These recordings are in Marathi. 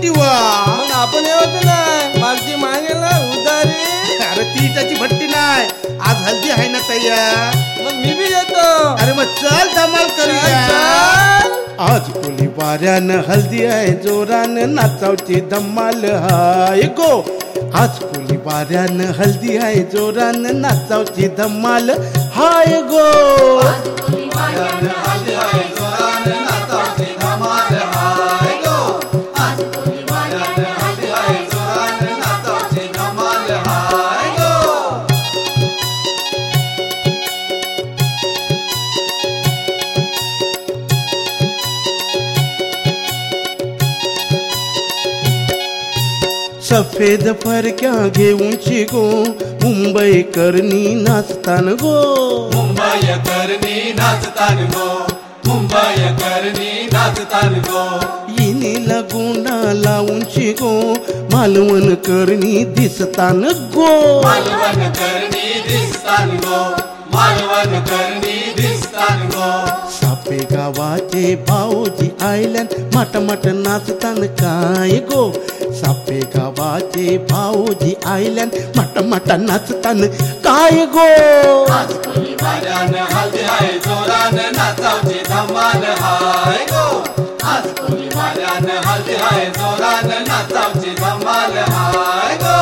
भट्टीवा मग आपण येवायचं नाही मागची मागेल ना उधारी. अरे ती इटाची भट्टी नाही, आज हल्दी आहे ना तयार. मग मी बी येतो. अरे मग चल धमाल करूया. चल. आज कोली वाऱ्यानं हल्दी आहे जोरानं नाचावची धमाल हाय गो. आज कोली वाऱ्यानं हल्दी आहे जोरानं नाचावची धमाल हाय गो. सफेद फरक्या घेऊन शिगो मुंबई करनी नाचतान गो. मुंबई करनी नाचतान गो. मुंबई करनी नाचतान गो. इनीला गुंडा लावून शिगो मालवण करनी दिसतान गो. मालवण करनी दिसतान गो. मालवण करनी दिसतान गो. सापे गावाचे भाऊजी आयल्यान मट मट नाचतान काय गो. सापे गावाचे भाऊजी आयल्यान मट मट नाचतान काय गो. आज कोली वाऱ्यानं हल्दी आहे जोरानं नाचावची धमाल हाय गो. आज कोली वाऱ्यानं हल्दी आहे जोरानं नाचावची धमाल हाय गो.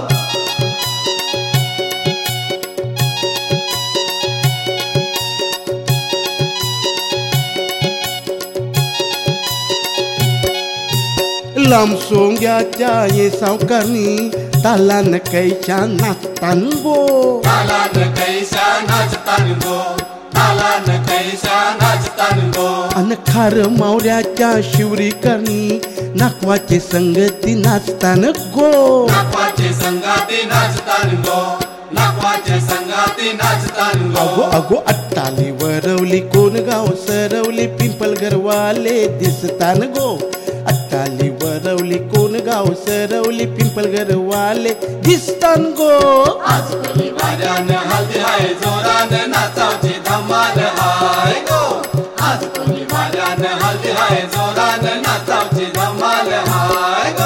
लांब सोंग्याच्या ये सावकारणी तालान कैच्या नाचतान गो. तालान कैसा नाचतान गो. तालान कैसा नाचतान गो. अन खार मावऱ्याच्या शिवरी करणी नाकवाचे संगती नाचतान गो. नाकवाचे संगाती नाचतान गो. नाकवाचे संगाती नाचतान गो. अगो अगो अट्टाली वरवली कोण गाव सरवली पिंपलगरवाले दिसतान गो. अट्टाली वरवली कोण गाव सरवली पिंपलगरवाले दिसतान गो. आज कोली वाऱ्यानं हल्दी आहे जोरानं नाचावची धमाल हाय गो. आज कोली वाऱ्यानं हल्दी आहे जोरानं नाचावची धमाल हाय गो.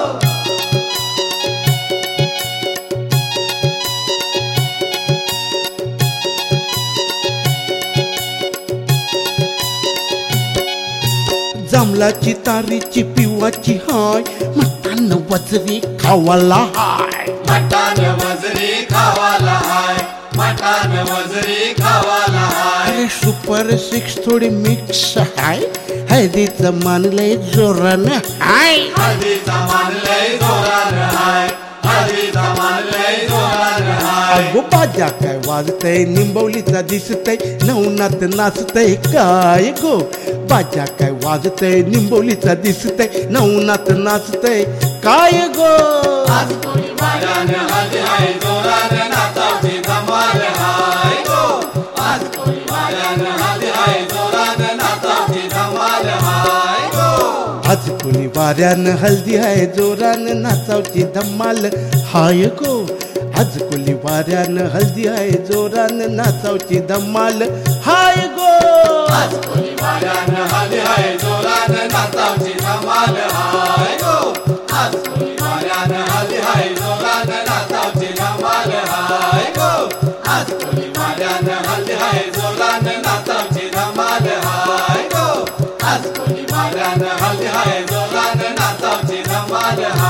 जांभळाची तारीची पिवाची हाय मटान वजरी खावाला हाय. मटान वजरी खावाला हाय. मटान वजरी खावाला हाय. अरे सुपर सिक्स थोडी मिक्स हाय हळदीचं मान लय जोरानं हाय. हळदीचा मान लय जोरानं हाय. हळदीचा मान लय जोरानं हाय. अगो बाजा काय वाजतय निंबवलीचा दिसतय नवनाथ नाचतय काय गो. बाजा काय वाजतय निंबवलीचा दिसतय नवनाथ नाचतय काय गो. आज कोली वाऱ्यानं हल्दी आहे जोरानं नाचावची धमाल हाय गो. आज कोली वाऱ्यानं हल्दी आहे जोरानं नाचावची धमाल हाय गो. आज कोणी वाऱ्यानं हल्दी आहे जोरानं नाचावची धमाल हाय गो. आज कोली वाऱ्यानं हल्दी आहे जोरानं नाचावची धमाल हाय गो. आज कोली वाऱ्यानं हल्दी आहे जोरानं नाचावची धमाल हाय गो. आज कोली वाऱ्यानं हल्दी आहे जोरानं नाचावची धमाल हाय गो. आज कोली वाऱ्यानं हल्दी आहे जोरानं नाचावची धमाल हाय गो. आज कोली वाऱ्यानं हल्दी आहे जोरानं नाचावची धमाल हाय.